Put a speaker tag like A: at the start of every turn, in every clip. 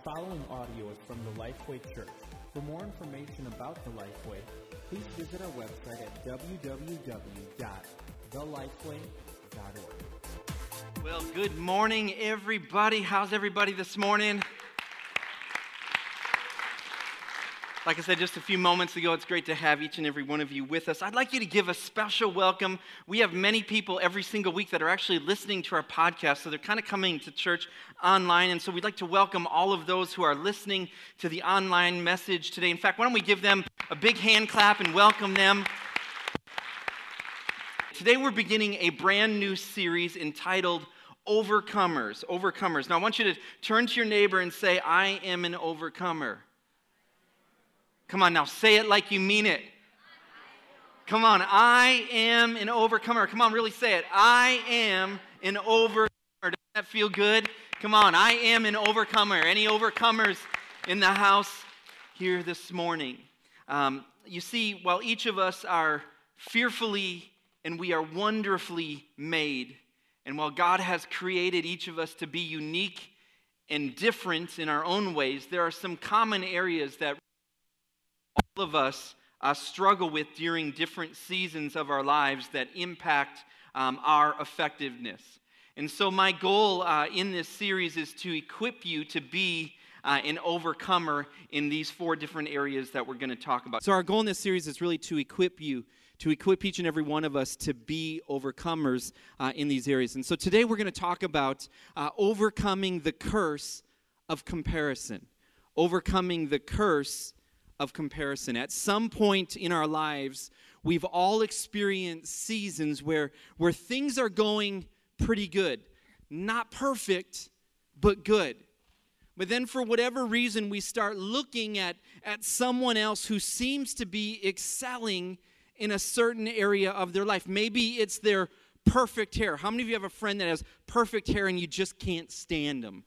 A: following audio is from the Lifeway Church. For more information about the Lifeway, please visit our website at www.thelifeway.org.
B: Well, good morning, everybody. How's everybody this morning? Like I said just a few moments ago, it's great to have each and every one of you with us. I'd like you to give a special welcome. We have many people every single week that are actually listening to our podcast, so they're kind of coming to church online, and so we'd like to welcome all of those who are listening to the online message today. In fact, why don't we give them a big hand clap and welcome them. Today we're beginning a brand new series entitled Overcomers. Overcomers. Now I want you to turn to your neighbor and say, I am an overcomer. Come on now, say it like you mean it. Come on, I am an overcomer. Come on, really say it. I am an overcomer. Doesn't that feel good? Come on, I am an overcomer. Any overcomers in the house here this morning? You see, while each of us are fearfully and we are wonderfully made, and while God has created each of us to be unique and different in our own ways, there are some common areas that all of us struggle with during different seasons of our lives that impact our effectiveness. And so my goal in this series is to equip you to be an overcomer in these 4 different areas that we're going to talk about. So our goal in this series is really to equip you, to equip each and every one of us to be overcomers in these areas. And so today we're going to talk about overcoming the curse of comparison. Overcoming the curse of comparison. At some point in our lives, we've all experienced seasons where things are going pretty good. Not perfect, but good. But then for whatever reason, we start looking at someone else who seems to be excelling in a certain area of their life. Maybe it's their perfect hair. How many of you have a friend that has perfect hair and you just can't stand them?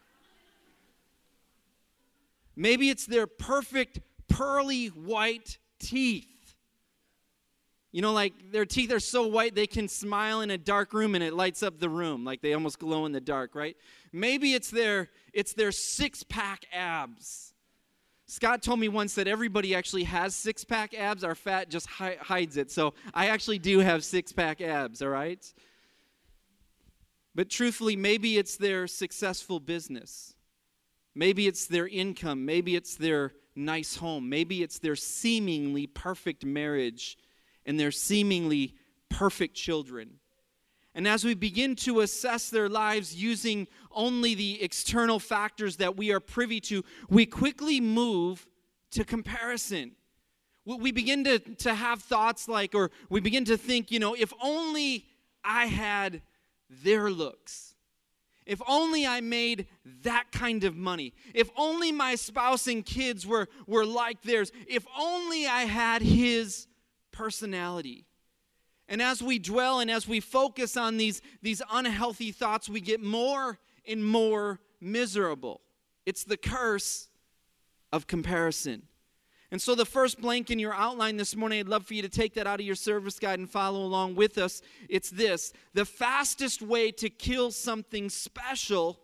B: Maybe it's their perfect pearly white teeth. You know, like their teeth are so white they can smile in a dark room and it lights up the room. Like they almost glow in the dark, right? Maybe it's their 6-pack abs. Scott told me once that everybody actually has 6-pack abs. Our fat just hides it. So I actually do have 6-pack abs, all right? But truthfully, maybe it's their successful business. Maybe it's their income. Maybe it's their nice home. Maybe it's their seemingly perfect marriage and their seemingly perfect children. And as we begin to assess their lives using only the external factors that we are privy to, we quickly move to comparison. We begin to have thoughts like, or we begin to think, you know, if only I had their looks. If only I made that kind of money. If only my spouse and kids were like theirs. If only I had his personality. And as we dwell and as we focus on these unhealthy thoughts, we get more and more miserable. It's the curse of comparison. And so the first blank in your outline this morning, I'd love for you to take that out of your service guide and follow along with us. It's this: the fastest way to kill something special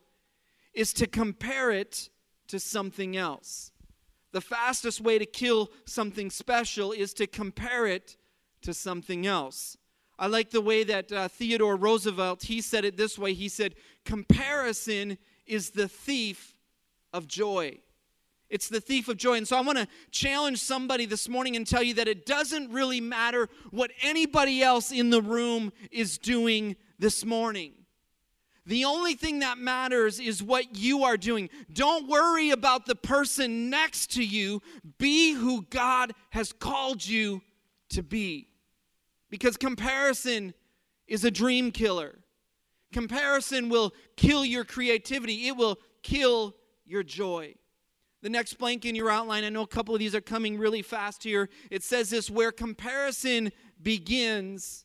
B: is to compare it to something else. The fastest way to kill something special is to compare it to something else. I like the way that Theodore Roosevelt, he said it this way. He said, comparison is the thief of joy. It's the thief of joy. And so I want to challenge somebody this morning and tell you that it doesn't really matter what anybody else in the room is doing this morning. The only thing that matters is what you are doing. Don't worry about the person next to you. Be who God has called you to be. Because comparison is a dream killer. Comparison will kill your creativity. It will kill your joy. The next blank in your outline, I know a couple of these are coming really fast here. It says this: where comparison begins,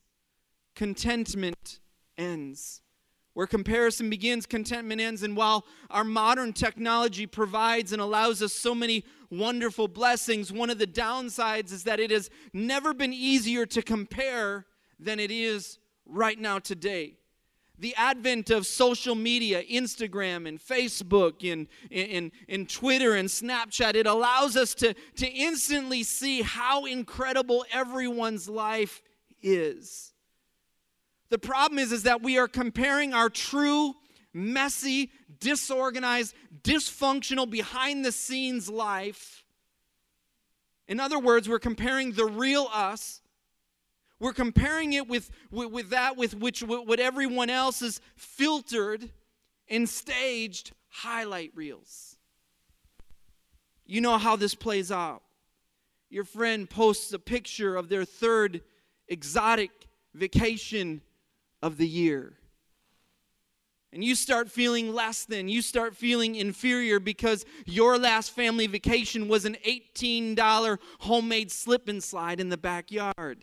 B: contentment ends. Where comparison begins, contentment ends. And while our modern technology provides and allows us so many wonderful blessings, one of the downsides is that it has never been easier to compare than it is right now today. The advent of social media, Instagram and Facebook and Twitter and Snapchat, it allows us to instantly see how incredible everyone's life is. The problem is that we are comparing our true, messy, disorganized, dysfunctional, behind-the-scenes life. In other words, we're comparing the real us. We're comparing it with what everyone else is filtered and staged highlight reels. You know how this plays out. Your friend posts a picture of their third exotic vacation of the year. And you start feeling less than. You start feeling inferior because your last family vacation was an $18 homemade slip and slide in the backyard.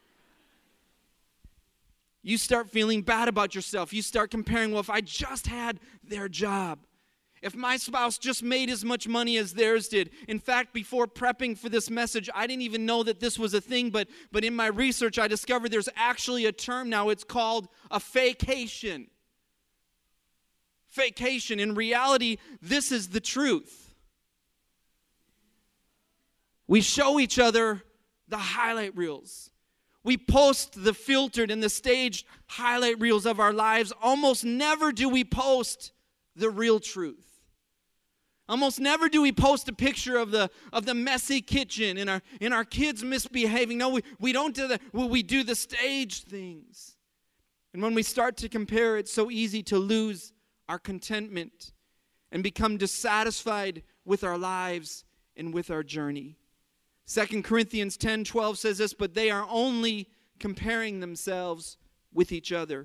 B: You start feeling bad about yourself. You start comparing, well, if I just had their job, if my spouse just made as much money as theirs did. In fact, before prepping for this message, I didn't even know that this was a thing, but in my research, I discovered there's actually a term now. It's called a faycation. Faycation. In reality, this is the truth. We show each other the highlight reels. We post the filtered and the staged highlight reels of our lives. Almost never do we post the real truth. Almost never do we post a picture of the messy kitchen and our kids misbehaving. No, we don't do that. We do the staged things. And when we start to compare, it's so easy to lose our contentment and become dissatisfied with our lives and with our journey. 2 Corinthians 10:12 says this, but they are only comparing themselves with each other,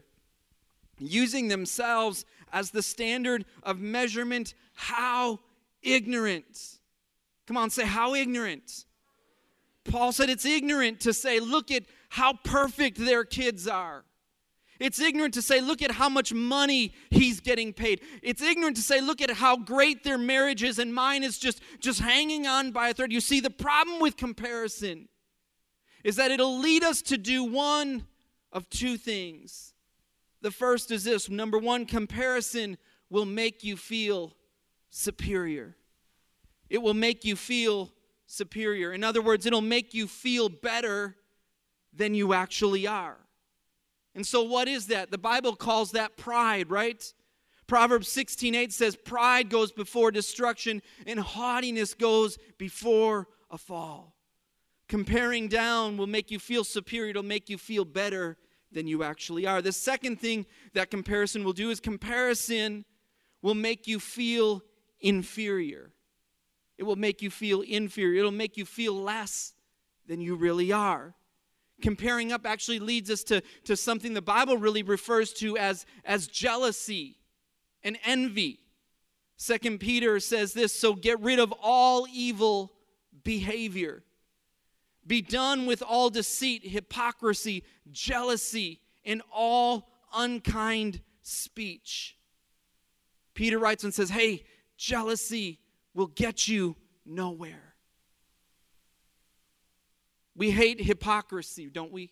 B: using themselves as the standard of measurement. How ignorant. Come on, say, how ignorant. Paul said it's ignorant to say, look at how perfect their kids are. It's ignorant to say, look at how much money he's getting paid. It's ignorant to say, look at how great their marriage is and mine is just hanging on by a thread. You see, the problem with comparison is that it'll lead us to do one of two things. The first is this. Number one, comparison will make you feel superior. It will make you feel superior. In other words, it'll make you feel better than you actually are. And so what is that? The Bible calls that pride, right? Proverbs 16:8 says, pride goes before destruction and haughtiness goes before a fall. Comparing down will make you feel superior. It'll make you feel better than you actually are. The second thing that comparison will do is comparison will make you feel inferior. It will make you feel inferior. It'll make you feel less than you really are. Comparing up actually leads us to something the Bible really refers to as jealousy and envy. 2 Peter says this, so get rid of all evil behavior. Be done with all deceit, hypocrisy, jealousy, and all unkind speech. Peter writes and says, hey, jealousy will get you nowhere. We hate hypocrisy, don't we?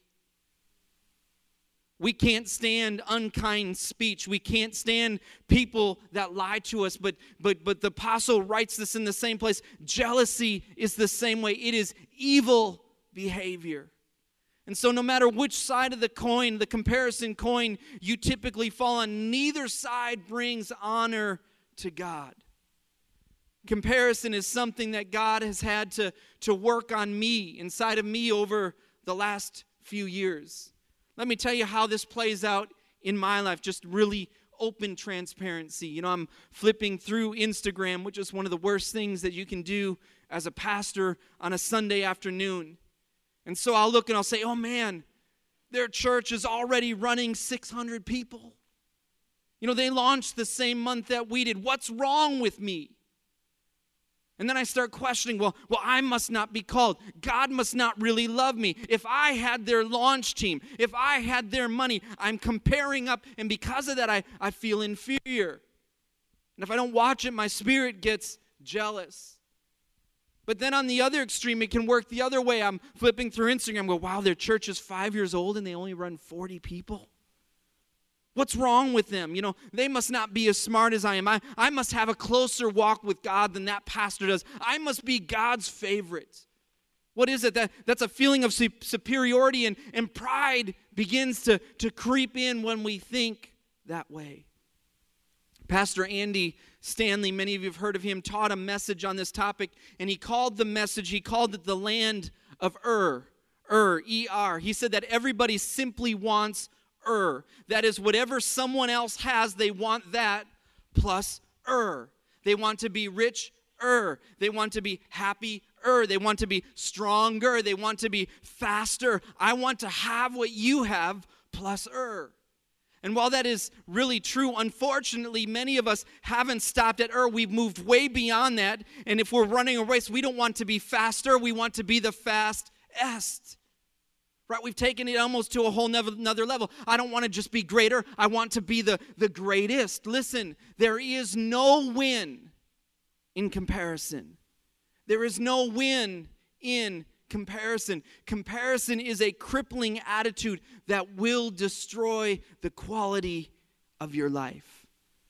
B: We can't stand unkind speech. We can't stand people that lie to us. But the apostle writes this in the same place. Jealousy is the same way. It is evil behavior. And so no matter which side of the coin, the comparison coin, you typically fall on, neither side brings honor to God. Comparison is something that God has had to work on me, inside of me over the last few years. Let me tell you how this plays out in my life, just really open transparency. You know, I'm flipping through Instagram, which is one of the worst things that you can do as a pastor on a Sunday afternoon. And so I'll look and I'll say, oh man, their church is already running 600 people. You know, they launched the same month that we did. What's wrong with me? And then I start questioning, well, I must not be called. God must not really love me. If I had their launch team, if I had their money, I'm comparing up, and because of that, I feel inferior. And if I don't watch it, my spirit gets jealous. But then on the other extreme, it can work the other way. I'm flipping through Instagram, go, wow, their church is 5 years old and they only run 40 people. What's wrong with them? They must not be as smart as I am. I must have a closer walk with God than that pastor does. I must be God's favorite. What is it? That's a feeling of superiority, and pride begins to creep in when we think that way. Pastor Andy Stanley, many of you have heard of him, taught a message on this topic, and he called it the land of E-R. He said that everybody simply wants That is, whatever someone else has, they want that plus They want to be rich They want to be happy They want to be stronger. They want to be faster. I want to have what you have plus And while that is really true, unfortunately, many of us haven't stopped at We've moved way beyond that. And if we're running a race, we don't want to be faster. We want to be the fastest. Right? We've taken it almost to a whole another level. I don't want to just be greater. I want to be the greatest. Listen, there is no win in comparison. There is no win in comparison. Comparison is a crippling attitude that will destroy the quality of your life.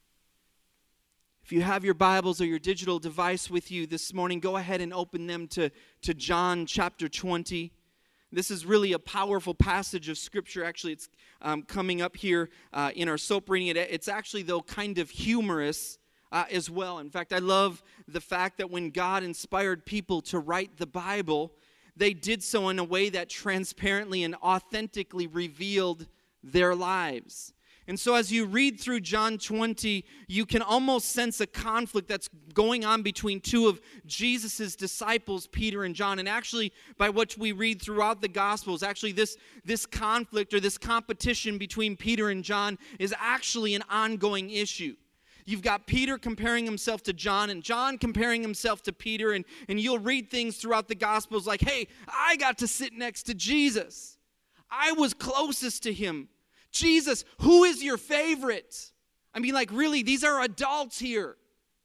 B: If you have your Bibles or your digital device with you this morning, go ahead and open them to John chapter 20. This is really a powerful passage of Scripture. Actually, it's coming up here in our soap reading. It's actually, though, kind of humorous as well. In fact, I love the fact that when God inspired people to write the Bible, they did so in a way that transparently and authentically revealed their lives. And so as you read through John 20, you can almost sense a conflict that's going on between two of Jesus' disciples, Peter and John. And actually, by what we read throughout the Gospels, actually this conflict or this competition between Peter and John is actually an ongoing issue. You've got Peter comparing himself to John, and John comparing himself to Peter, and you'll read things throughout the Gospels like, hey, I got to sit next to Jesus. I was closest to him. Jesus, who is your favorite? I mean, like, really, these are adults here.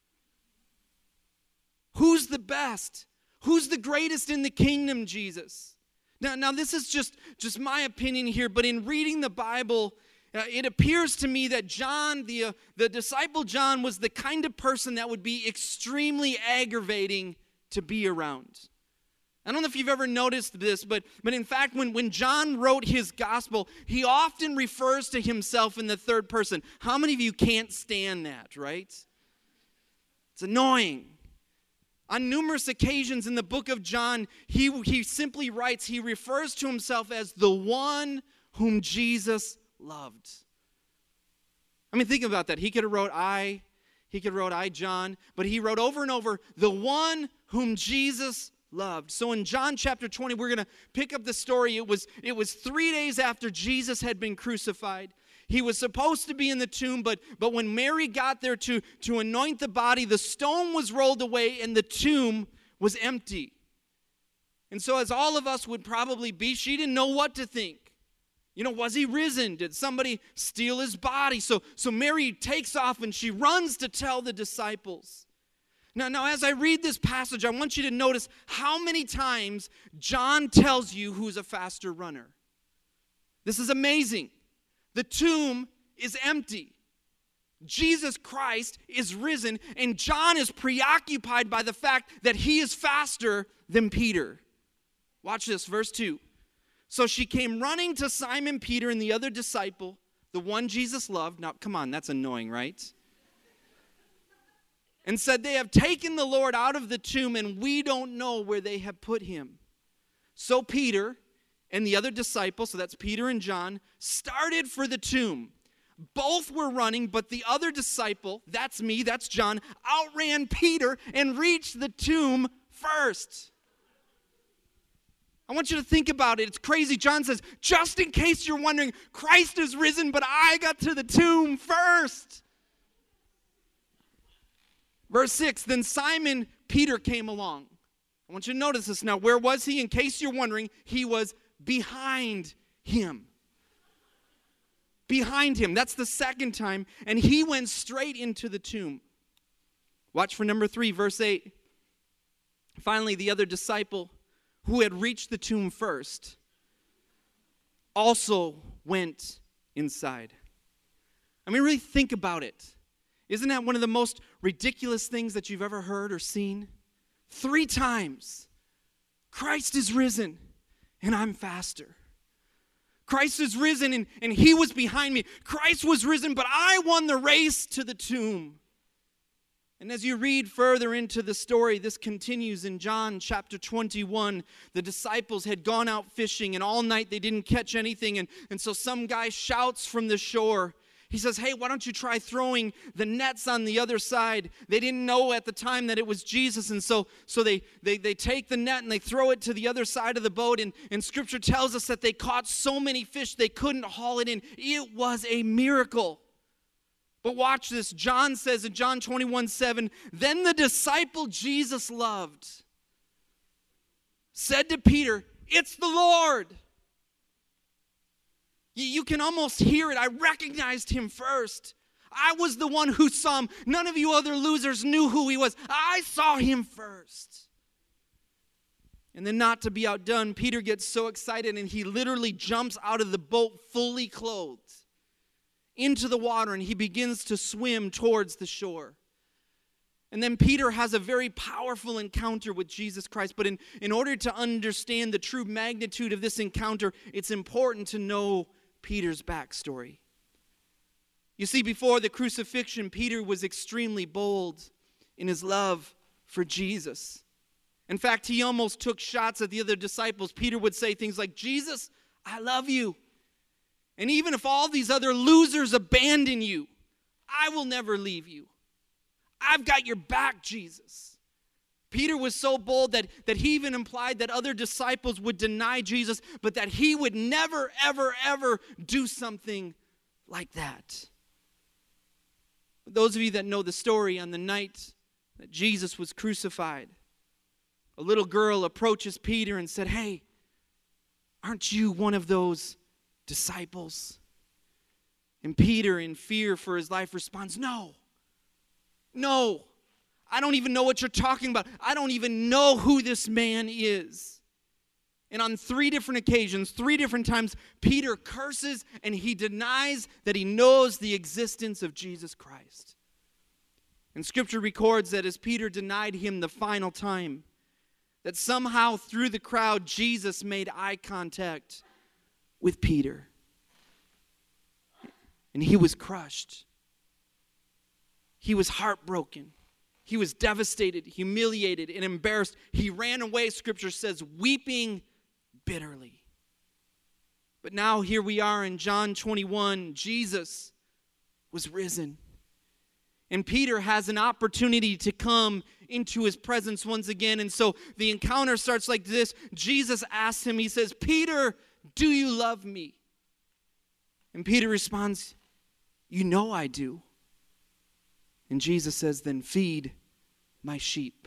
B: Who's the best? Who's the greatest in the kingdom, Jesus? Now this is just my opinion here, but in reading the Bible, it appears to me that John, the disciple John, was the kind of person that would be extremely aggravating to be around. I don't know if you've ever noticed this, but in fact, when John wrote his gospel, he often refers to himself in the third person. How many of you can't stand that, right? It's annoying. On numerous occasions in the book of John, he simply writes, he refers to himself as the one whom Jesus loved. I mean, think about that. He could have wrote I, John, but he wrote over and over, the one whom Jesus loved. So in John chapter 20, we're going to pick up the story. It was 3 days after Jesus had been crucified. He was supposed to be in the tomb, but when Mary got there to anoint the body, the stone was rolled away and the tomb was empty. And so as all of us would probably be, she didn't know what to think. Was he risen? Did somebody steal his body? So Mary takes off and she runs to tell the disciples. Now, as I read this passage, I want you to notice how many times John tells you who's a faster runner. This is amazing. The tomb is empty. Jesus Christ is risen, and John is preoccupied by the fact that he is faster than Peter. Watch this, verse 2. So she came running to Simon Peter and the other disciple, the one Jesus loved. Now, come on, that's annoying, right? And said, they have taken the Lord out of the tomb, and we don't know where they have put him. So Peter and the other disciple, so that's Peter and John, started for the tomb. Both were running, but the other disciple, that's me, that's John, outran Peter and reached the tomb first. I want you to think about it. It's crazy. John says, just in case you're wondering, Christ is risen, but I got to the tomb first. Verse 6, then Simon Peter came along. I want you to notice this now. Where was he? In case you're wondering, he was behind him. Behind him. That's the second time. And he went straight into the tomb. Watch for number 3, verse 8. Finally, the other disciple who had reached the tomb first also went inside. I mean, really think about it. Isn't that one of the most ridiculous things that you've ever heard or seen? 3 times. Christ is risen, and I'm faster. Christ is risen, and he was behind me. Christ was risen, but I won the race to the tomb. And as you read further into the story, this continues in John chapter 21. The disciples had gone out fishing, and all night they didn't catch anything. And so some guy shouts from the shore. He says, hey, why don't you try throwing the nets on the other side? They didn't know at the time that it was Jesus. And so they take the net and they throw it to the other side of the boat. And Scripture tells us that they caught so many fish they couldn't haul it in. It was a miracle. But watch this. John says in John 21:7, then the disciple Jesus loved said to Peter, it's the Lord. You can almost hear it. I recognized him first. I was the one who saw him. None of you other losers knew who he was. I saw him first. And then, not to be outdone, Peter gets so excited and he literally jumps out of the boat fully clothed into the water, and he begins to swim towards the shore. And then Peter has a very powerful encounter with Jesus Christ. But in order to understand the true magnitude of this encounter, it's important to know Peter's backstory. You see, before the crucifixion, Peter was extremely bold in his love for Jesus. In fact, he almost took shots at the other disciples. Peter would say things like, Jesus, I love you. And even if all these other losers abandon you, I will never leave you. I've got your back, Jesus. Peter was so bold that he even implied that other disciples would deny Jesus, but that he would never, ever, ever do something like that. Those of you that know the story, on the night that Jesus was crucified, a little girl approaches Peter and said, hey, aren't you one of those disciples? And Peter, in fear for his life, responds, no, I don't even know what you're talking about. I don't even know who this man is. And on 3 different occasions, 3 different times, Peter curses and he denies that he knows the existence of Jesus Christ. And Scripture records that as Peter denied him the final time, that somehow through the crowd, Jesus made eye contact with Peter. And he was crushed. He was heartbroken. He was devastated, humiliated, and embarrassed. He ran away, Scripture says, weeping bitterly. But now here we are in John 21. Jesus was risen. And Peter has an opportunity to come into his presence once again. And so the encounter starts like this. Jesus asks him, he says, Peter, do you love me? And Peter responds, you know I do. And Jesus says, then feed my sheep.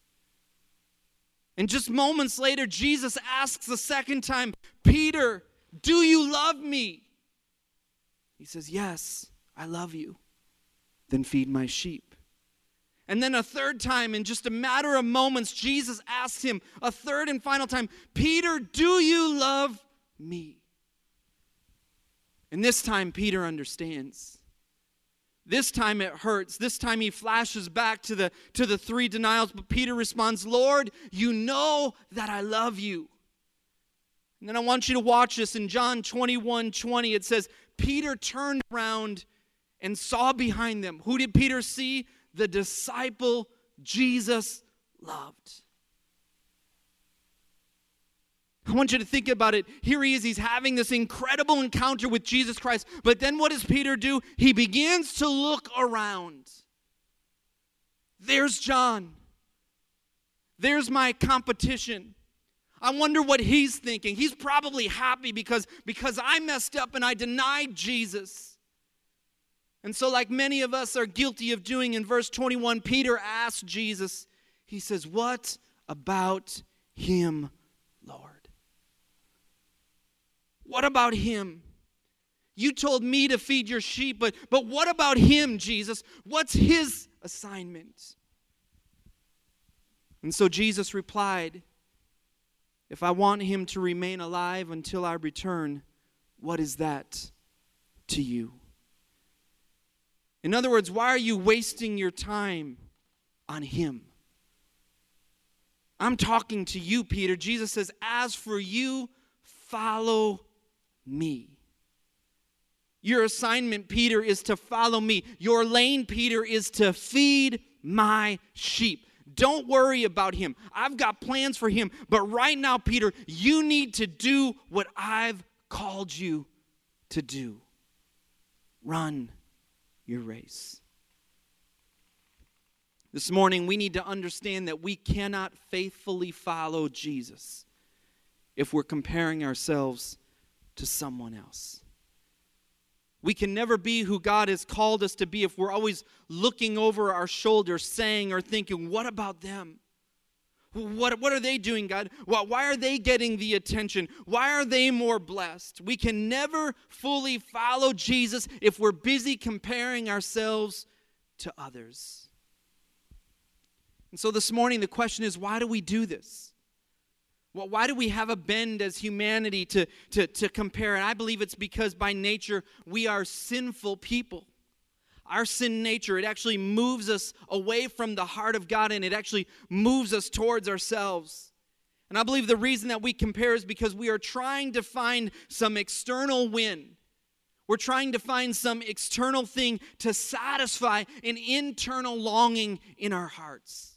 B: And just moments later, Jesus asks the second time, Peter, do you love me? He says, yes, I love you. Then feed my sheep. And then a third time, in just a matter of moments, Jesus asks him a third and final time, Peter, do you love me? And this time, Peter understands. This time it hurts. This time he flashes back to the 3 denials. But Peter responds, Lord, you know that I love you. And then I want you to watch this. In John 21:20, it says, Peter turned around and saw behind them. Who did Peter see? The disciple Jesus loved. I want you to think about it. Here he is. He's having this incredible encounter with Jesus Christ. But then what does Peter do? He begins to look around. There's John. There's my competition. I wonder what he's thinking. He's probably happy because I messed up and I denied Jesus. And so, like many of us are guilty of doing, in verse 21, Peter asks Jesus, he says, what about him, Lord? What about him? You told me to feed your sheep, but what about him, Jesus? What's his assignment? And so Jesus replied, if I want him to remain alive until I return, what is that to you? In other words, why are you wasting your time on him? I'm talking to you, Peter. Jesus says, as for you, follow me. Your assignment, Peter, is to follow me. Your lane, Peter, is to feed my sheep. Don't worry about him. I've got plans for him. But right now, Peter, you need to do what I've called you to do. Run your race. This morning, we need to understand that we cannot faithfully follow Jesus if we're comparing ourselves to someone else. We can never be who God has called us to be if we're always looking over our shoulder, saying or thinking, what about them? What are they doing, God? Why are they getting the attention? Why are they more blessed? We can never fully follow Jesus if we're busy comparing ourselves to others. And so this morning, the question is, why do we do this? Well, why do we have a bend as humanity to compare? And I believe it's because by nature, we are sinful people. Our sin nature, it actually moves us away from the heart of God, and it actually moves us towards ourselves. And I believe the reason that we compare is because we are trying to find some external win. We're trying to find some external thing to satisfy an internal longing in our hearts.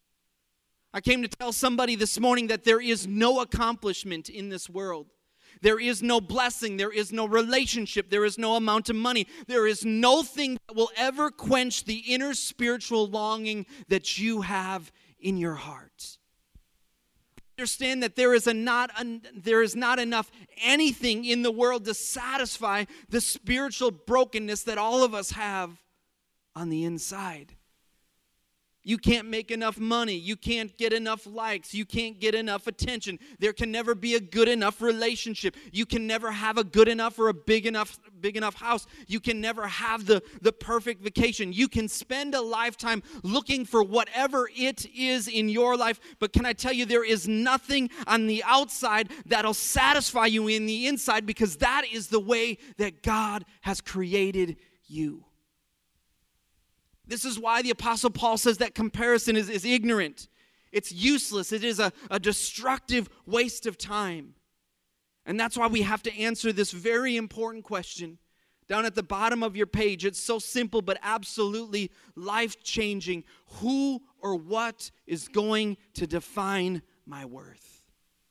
B: I came to tell somebody this morning that there is no accomplishment in this world. There is no blessing. There is no relationship. There is no amount of money. There is no thing that will ever quench the inner spiritual longing that you have in your heart. Understand that there is not enough anything in the world to satisfy the spiritual brokenness that all of us have on the inside. You can't make enough money. You can't get enough likes. You can't get enough attention. There can never be a good enough relationship. You can never have a good enough or a big enough house. You can never have the perfect vacation. You can spend a lifetime looking for whatever it is in your life. But can I tell you, there is nothing on the outside that'll satisfy you in the inside, because that is the way that God has created you. This is why the Apostle Paul says that comparison is ignorant. It's useless. It is a destructive waste of time. And that's why we have to answer this very important question. Down at the bottom of your page, it's so simple but absolutely life-changing. Who or what is going to define my worth?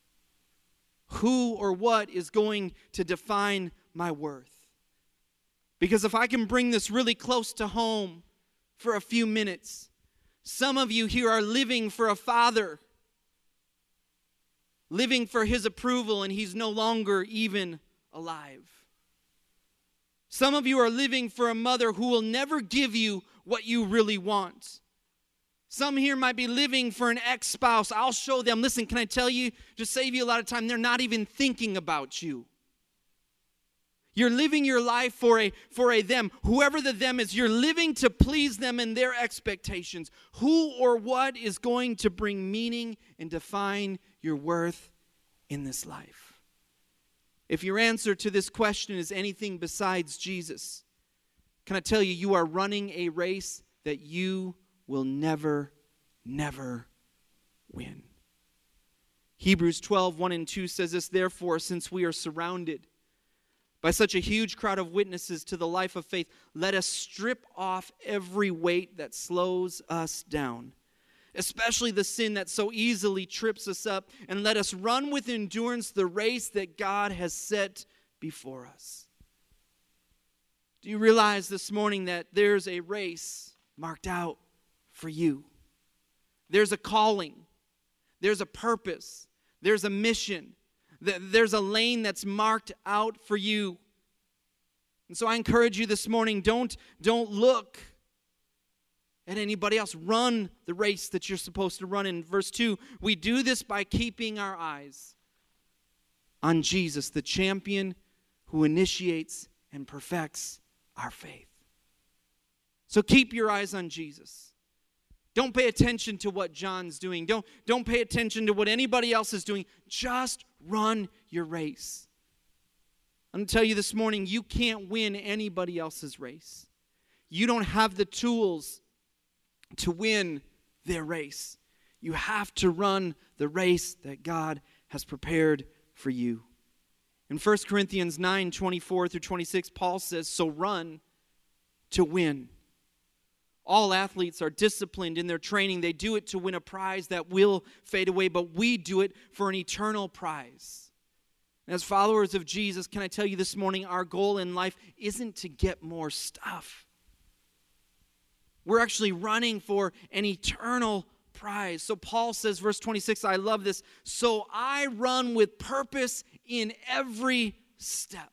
B: Who or what is going to define my worth? Because if I can bring this really close to home for a few minutes, some of you here are living for a father, living for his approval, and he's no longer even alive. Some of you are living for a mother who will never give you what you really want. Some here might be living for an ex-spouse. I'll show them. Listen, can I tell you, just save you a lot of time, they're not even thinking about you. You're living your life for a them. Whoever the them is, you're living to please them and their expectations. Who or what is going to bring meaning and define your worth in this life? If your answer to this question is anything besides Jesus, can I tell you, you are running a race that you will never win. Hebrews 12:1-2 says this, therefore, since we are surrounded by such a huge crowd of witnesses to the life of faith, let us strip off every weight that slows us down, especially the sin that so easily trips us up, and let us run with endurance the race that God has set before us. Do you realize this morning that there's a race marked out for you? There's a calling. There's a purpose. There's a mission. There's a lane that's marked out for you. And so I encourage you this morning, don't look at anybody else. Run the race that you're supposed to run. In verse 2, we do this by keeping our eyes on Jesus, the champion who initiates and perfects our faith. So keep your eyes on Jesus. Don't pay attention to what John's doing. Don't pay attention to what anybody else is doing. Just run your race. I'm going to tell you this morning, you can't win anybody else's race. you don't have the tools to win their race. You have to run the race that God has prepared for you. In 1 Corinthians 9:24 through 26, Paul says, so run to win. All athletes are disciplined in their training. They do it to win a prize that will fade away, but we do it for an eternal prize. As followers of Jesus, can I tell you this morning, our goal in life isn't to get more stuff. We're actually running for an eternal prize. So Paul says, verse 26, I love this. So I run with purpose in every step.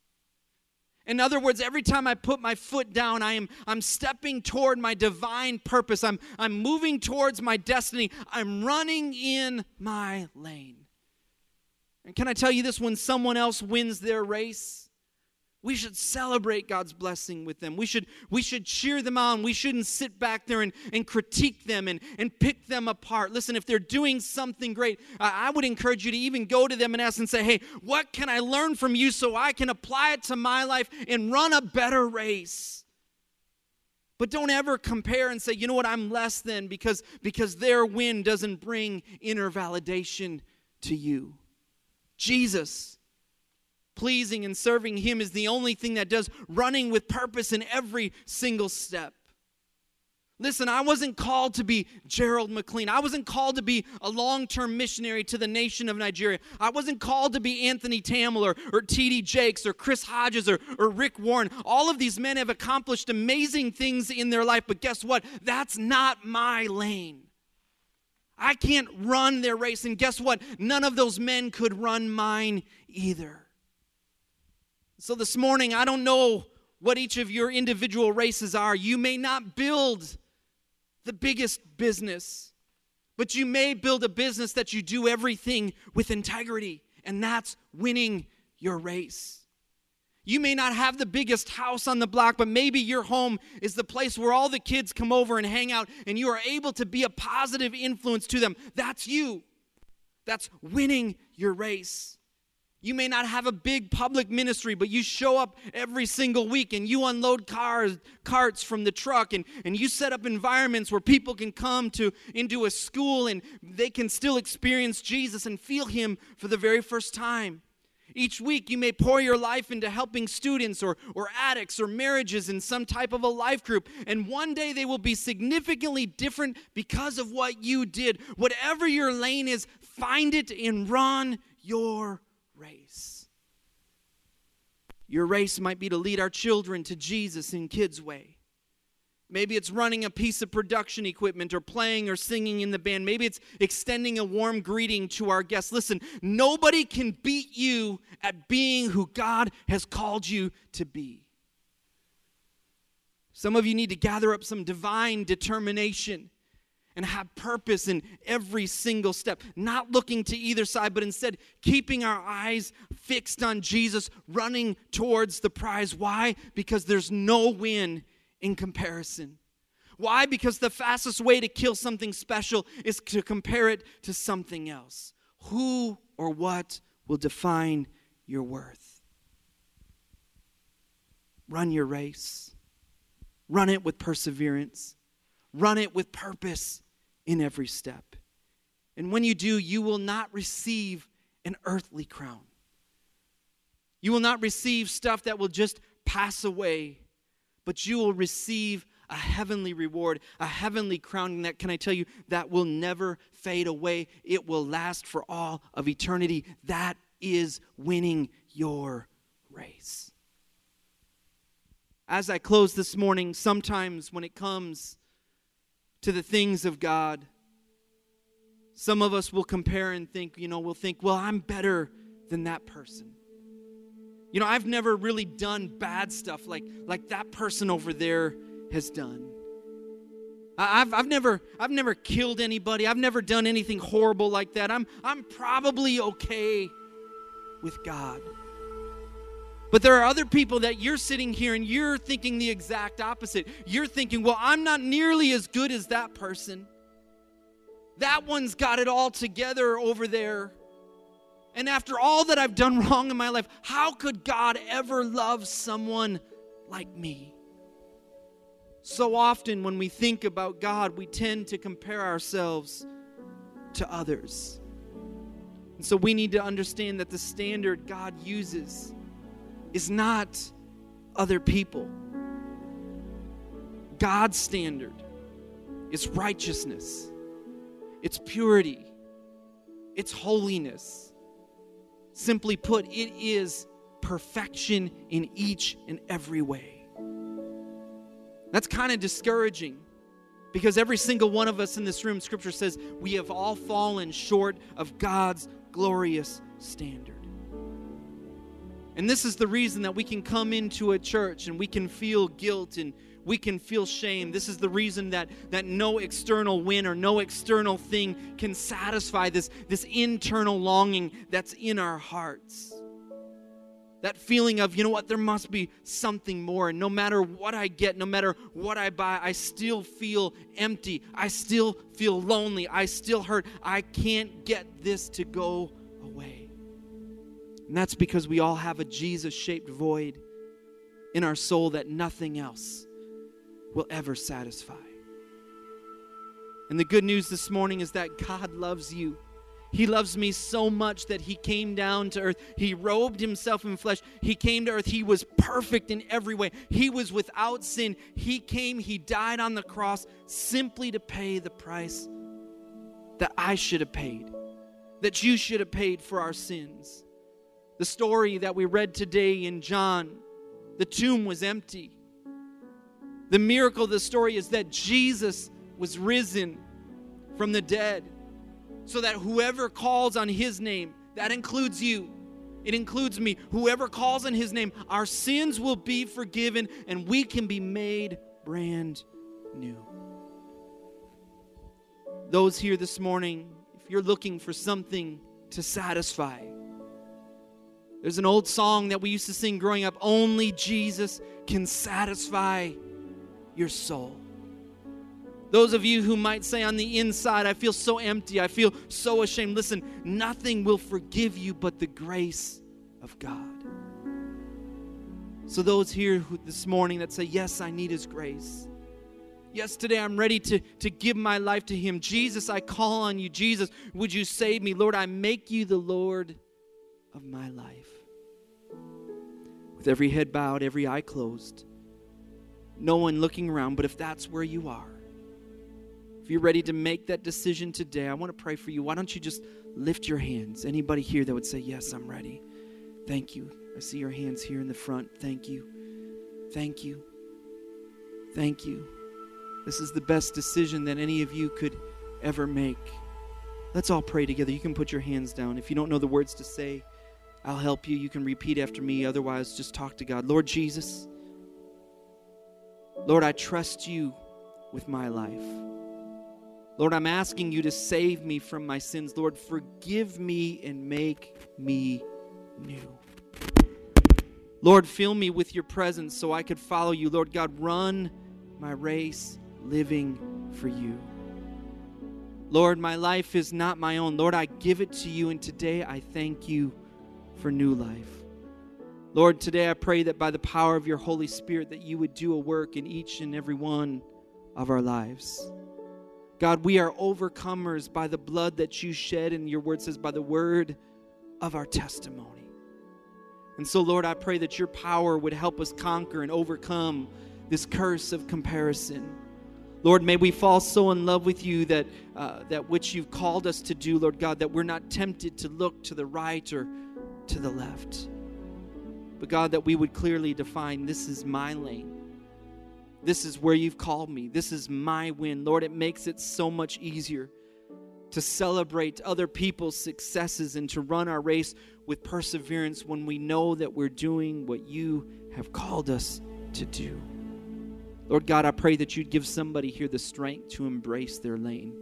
B: In other words, every time I put my foot down, I'm stepping toward my divine purpose. I'm moving towards my destiny. I'm running in my lane. And can I tell you this, when someone else wins their race, we should celebrate God's blessing with them. We should cheer them on. We shouldn't sit back there and critique them and pick them apart. Listen, if they're doing something great, I would encourage you to even go to them and ask and say, hey, what can I learn from you so I can apply it to my life and run a better race? But don't ever compare and say, you know what, I'm less than because their win doesn't bring inner validation to you. Jesus, pleasing and serving Him is the only thing that does running with purpose in every single step. Listen, I wasn't called to be Gerald McLean. I wasn't called to be a long-term missionary to the nation of Nigeria. I wasn't called to be Anthony Tamler or T.D. Jakes or Chris Hodges or Rick Warren. All of these men have accomplished amazing things in their life, but guess what? That's not my lane. I can't run their race, and guess what? None of those men could run mine either. So this morning, I don't know what each of your individual races are. You may not build the biggest business, but you may build a business that you do everything with integrity, and that's winning your race. You may not have the biggest house on the block, but maybe your home is the place where all the kids come over and hang out, and you are able to be a positive influence to them. That's you. That's winning your race. You may not have a big public ministry, but you show up every single week and you unload carts from the truck and you set up environments where people can come into a school and they can still experience Jesus and feel Him for the very first time. Each week you may pour your life into helping students or addicts or marriages in some type of a life group. And one day they will be significantly different because of what you did. Whatever your lane is, find it and run your race. Your race might be to lead our children to Jesus in Kids Way. Maybe it's running a piece of production equipment or playing or singing in the band. Maybe it's extending a warm greeting to our guests. Listen, nobody can beat you at being who God has called you to be. Some of you need to gather up some divine determination and have purpose in every single step, not looking to either side, but instead keeping our eyes fixed on Jesus, running towards the prize. Why? Because there's no win in comparison. Why? Because the fastest way to kill something special is to compare it to something else. Who or what will define your worth? Run your race. Run it with perseverance. Run it with purpose in every step. And when you do, you will not receive an earthly crown. You will not receive stuff that will just pass away, but you will receive a heavenly reward, a heavenly crown that, can I tell you, that will never fade away. It will last for all of eternity. That is winning your race. As I close this morning, sometimes when it comes to the things of God, some of us will compare and think, we'll think, well, I'm better than that person. I've never really done bad stuff like that person over there has done. I've never killed anybody. I've never done anything horrible like that. I'm probably okay with God. But there are other people that you're sitting here and you're thinking the exact opposite. You're thinking, well, I'm not nearly as good as that person. That one's got it all together over there. And after all that I've done wrong in my life, how could God ever love someone like me? So often when we think about God, we tend to compare ourselves to others. And so we need to understand that the standard God uses is not other people. God's standard is righteousness. It's purity. It's holiness. Simply put, it is perfection in each and every way. That's kind of discouraging because every single one of us in this room, Scripture says, we have all fallen short of God's glorious standard. And this is the reason that we can come into a church and we can feel guilt and we can feel shame. This is the reason that no external win or no external thing can satisfy this internal longing that's in our hearts. That feeling of, you know what, there must be something more. And no matter what I get, no matter what I buy, I still feel empty. I still feel lonely. I still hurt. I can't get this to go away. And that's because we all have a Jesus-shaped void in our soul that nothing else will ever satisfy. And the good news this morning is that God loves you. He loves me so much that He came down to earth. He robed Himself in flesh. He came to earth. He was perfect in every way. He was without sin. He came, He died on the cross simply to pay the price that I should have paid, that you should have paid for our sins. The story that we read today in John, the tomb was empty. The miracle of the story is that Jesus was risen from the dead so that whoever calls on His name, that includes you, it includes me, whoever calls on His name, our sins will be forgiven and we can be made brand new. Those here this morning, if you're looking for something to satisfy, there's an old song that we used to sing growing up, only Jesus can satisfy your soul. Those of you who might say on the inside, I feel so empty, I feel so ashamed. Listen, nothing will forgive you but the grace of God. So those here this morning that say, yes, I need His grace. Yes, today I'm ready to give my life to Him. Jesus, I call on you. Jesus, would you save me? Lord, I make you the Lord of my life. With every head bowed, every eye closed, no one looking around, but if that's where you are, if you're ready to make that decision today, I want to pray for you. Why don't you just lift your hands? Anybody here that would say, yes, I'm ready. Thank you. I see your hands here in the front. Thank you. Thank you. Thank you. This is the best decision that any of you could ever make. Let's all pray together. You can put your hands down. If you don't know the words to say, I'll help you. You can repeat after me. Otherwise, just talk to God. Lord Jesus, Lord, I trust you with my life. Lord, I'm asking you to save me from my sins. Lord, forgive me and make me new. Lord, fill me with your presence so I could follow you. Lord God, run my race living for you. Lord, my life is not my own. Lord, I give it to you, and today I thank you for new life. Lord, today I pray that by the power of your Holy Spirit that you would do a work in each and every one of our lives. God, we are overcomers by the blood that you shed, and your word says by the word of our testimony. And so, Lord, I pray that your power would help us conquer and overcome this curse of comparison. Lord, may we fall so in love with you that which you've called us to do, Lord God, that we're not tempted to look to the right or to the left. But God, that we would clearly define, this is my lane. This is where you've called me. This is my win. Lord, it makes it so much easier to celebrate other people's successes and to run our race with perseverance when we know that we're doing what you have called us to do. Lord God, I pray that you'd give somebody here the strength to embrace their lane.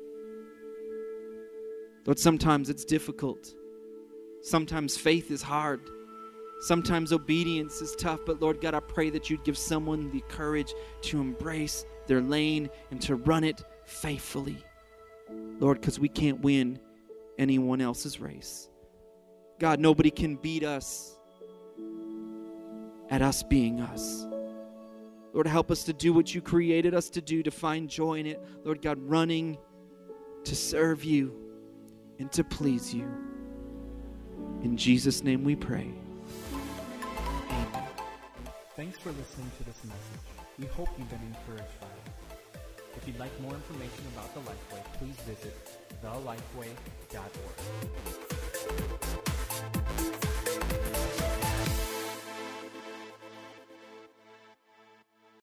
B: Lord, sometimes it's difficult. Sometimes faith is hard. Sometimes obedience is tough, but Lord God, I pray that you'd give someone the courage to embrace their lane and to run it faithfully. Lord, because we can't win anyone else's race. God, nobody can beat us at us being us. Lord, help us to do what you created us to do, to find joy in it. Lord God, running to serve you and to please you. In Jesus' name we pray.
A: Amen. Thanks for listening to this message. We hope you've been encouraged by it. If you'd like more information about the Lifeway, please visit thelifeway.org.